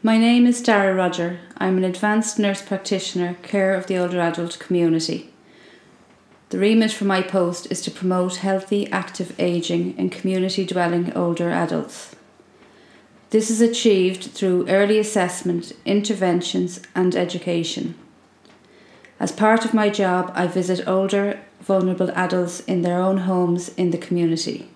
My name is Dara Roger. I'm an advanced nurse practitioner, care of the older adult community. The remit for my post is to promote healthy, active ageing in community-dwelling older adults. This is achieved through early assessment, interventions and education. As part of my job, I visit older, vulnerable adults in their own homes in the community.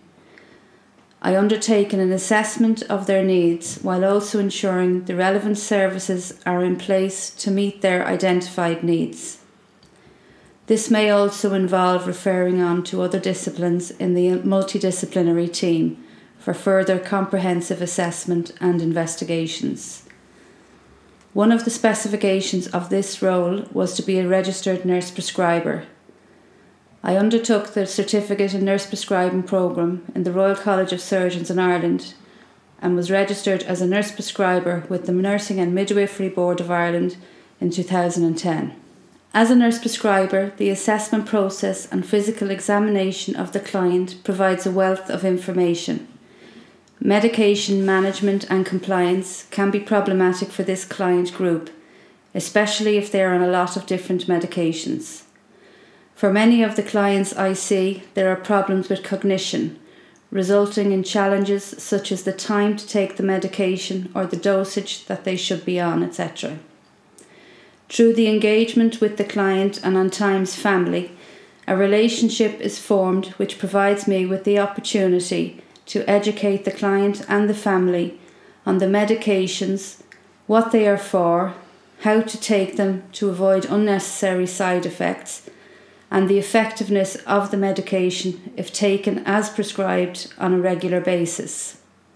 I undertake an assessment of their needs while also ensuring the relevant services are in place to meet their identified needs. This may also involve referring on to other disciplines in the multidisciplinary team for further comprehensive assessment and investigations. One of the specifications of this role was to be a registered nurse prescriber. I undertook the Certificate in Nurse Prescribing programme in the Royal College of Surgeons in Ireland and was registered as a nurse prescriber with the Nursing and Midwifery Board of Ireland in 2010. As a nurse prescriber, the assessment process and physical examination of the client provides a wealth of information. Medication management and compliance can be problematic for this client group, especially if they are on a lot of different medications. For many of the clients I see, there are problems with cognition, resulting in challenges such as the time to take the medication or the dosage that they should be on, etc. Through the engagement with the client and on times family, a relationship is formed which provides me with the opportunity to educate the client and the family on the medications, what they are for, how to take them to avoid unnecessary side effects, and the effectiveness of the medication if taken as prescribed on a regular basis.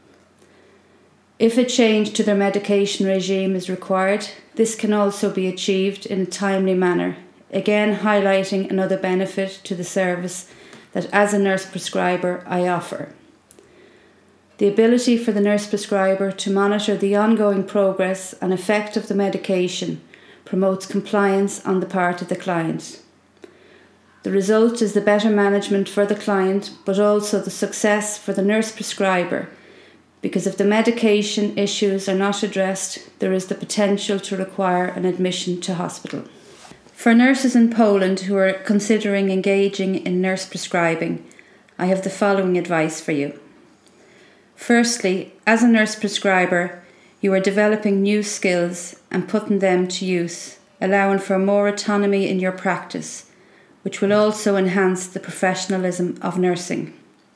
If a change to their medication regime is required, this can also be achieved in a timely manner, again highlighting another benefit to the service that as a nurse prescriber I offer. The ability for the nurse prescriber to monitor the ongoing progress and effect of the medication promotes compliance on the part of the client. The result is the better management for the client, but also the success for the nurse prescriber, because if the medication issues are not addressed, there is the potential to require an admission to hospital. For nurses in Poland who are considering engaging in nurse prescribing, I have the following advice for you. Firstly, as a nurse prescriber, you are developing new skills and putting them to use, allowing for more autonomy in your practice, which will also enhance the professionalism of nursing.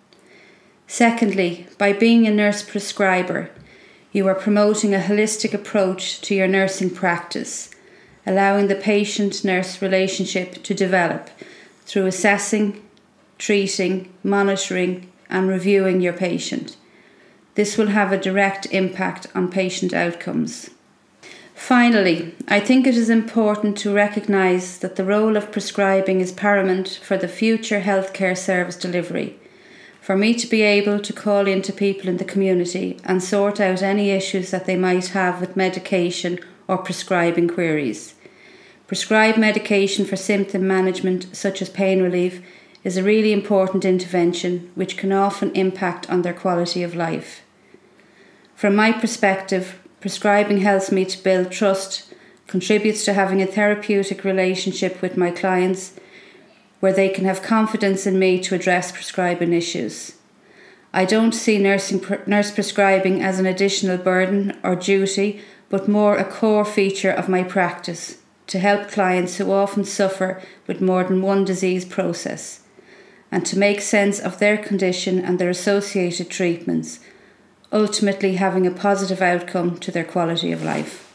Secondly, by being a nurse prescriber, you are promoting a holistic approach to your nursing practice, allowing the patient-nurse relationship to develop through assessing, treating, monitoring, and reviewing your patient. This will have a direct impact on patient outcomes. Finally, I think it is important to recognise that the role of prescribing is paramount for the future healthcare service delivery. For me to be able to call into people in the community and sort out any issues that they might have with medication or prescribing queries. Prescribed medication for symptom management, such as pain relief, is a really important intervention which can often impact on their quality of life. From my perspective, prescribing helps me to build trust, contributes to having a therapeutic relationship with my clients where they can have confidence in me to address prescribing issues. I don't see nurse prescribing as an additional burden or duty, but more a core feature of my practice to help clients who often suffer with more than one disease process and to make sense of their condition and their associated treatments, ultimately having a positive outcome to their quality of life.